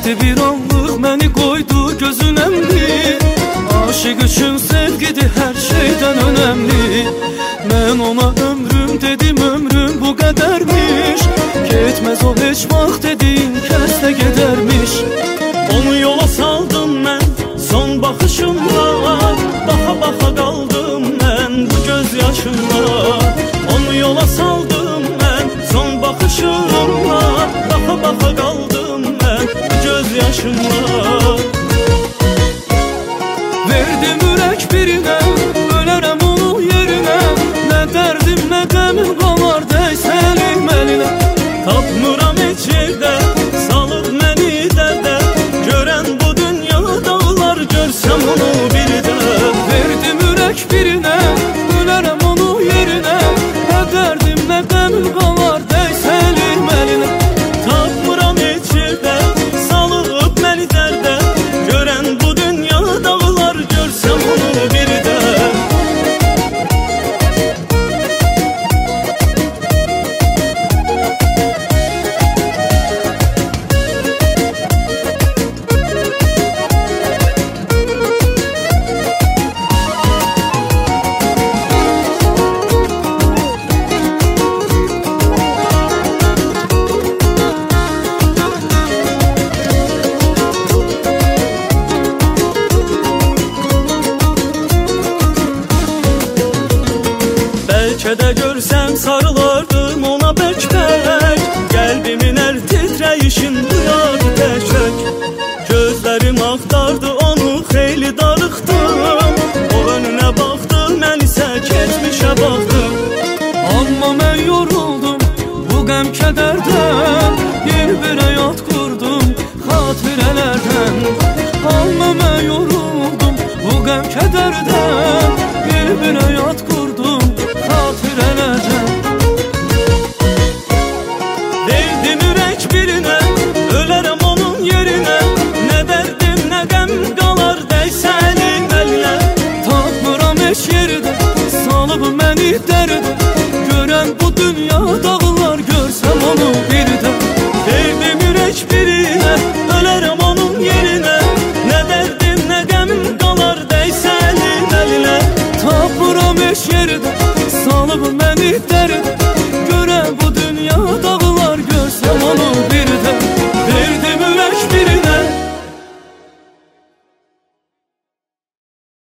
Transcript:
Sevdi bir anlıq məni qoydu gözünəmli. Aşıq üçün sevgidir hər şeydən önəmli. Mən ona ömrüm dedim, ömrüm bu qədərmiş. Getməz o heç vaxt dediyin kəsdə gedərmiş. Onu yola saldım mən son baxışımla, baxa-baxa qaldım mən bu göz yaşımla. Onu yola saldım mən son baxışımla, baxa-baxa qaldım mən bu göz yaşımla. Verdim ürək birinə, ölərəm onun yerinə. Nə dərdim, nə qəmim qalar dəysə əlim əlinə. Tapmıram heç yerdə, salıb məni dərdə. Görən bu dünya dağlar, görsəm onu bir də. Verdim ürək birinə, ölərəm onun yerinə. Nə dərdim, nə qəmim qalar dəysə əlim əlinə. Tapmıram heç yerdə, salıb məni dərdə. Görən bu dünya dağlar, görsəm onu bir də. Bəlkə də görsəm sarılardım ona bək-bək. Qəlbimin əl titrəyişində